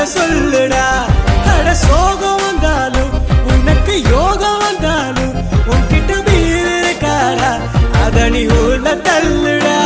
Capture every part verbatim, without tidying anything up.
சொல்லுடா அட சோகம் வந்தாலும் உனக்கு யோகம் வந்தாலும் உன்கிட்ட வீடு இருக்காடா அத நீ உள்ள தள்ளுடா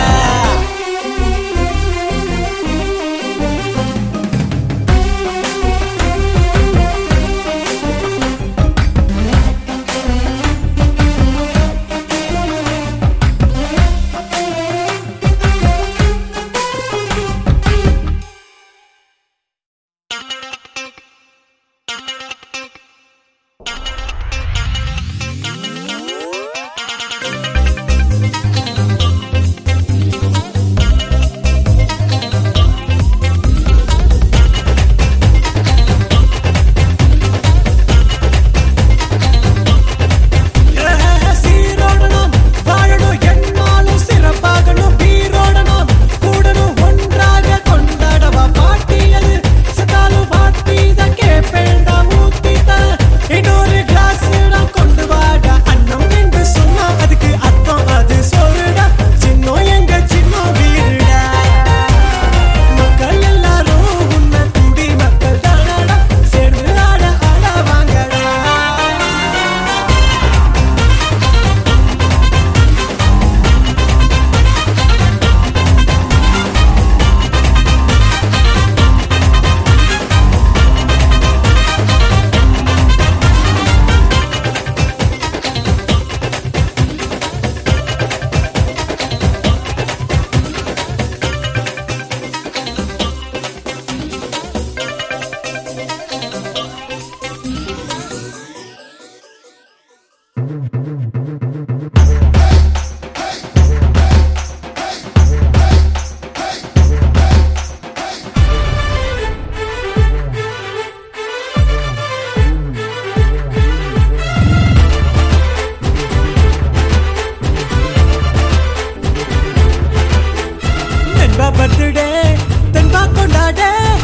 பர்த்டே தென்பா கொண்டாட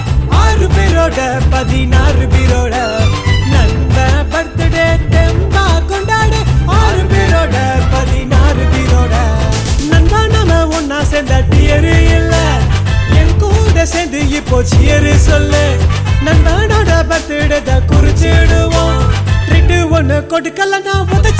ஆறு பேரோட பதினாறு பேரோட நண்ப பர்த்டே தென்பா கொண்டாட ஆறு பேரோட பதினாறு பேரோட நண்பா நாம ஒன்னா சேர்ந்த டியரு இல்ல என் கூட சேர்ந்து இப்போ சியரு சொல்லு நண்பனோட பர்த்டே குறிச்சிடுவோம் ட்ரீட் ஒண்ணு கொடுக்கலன்னா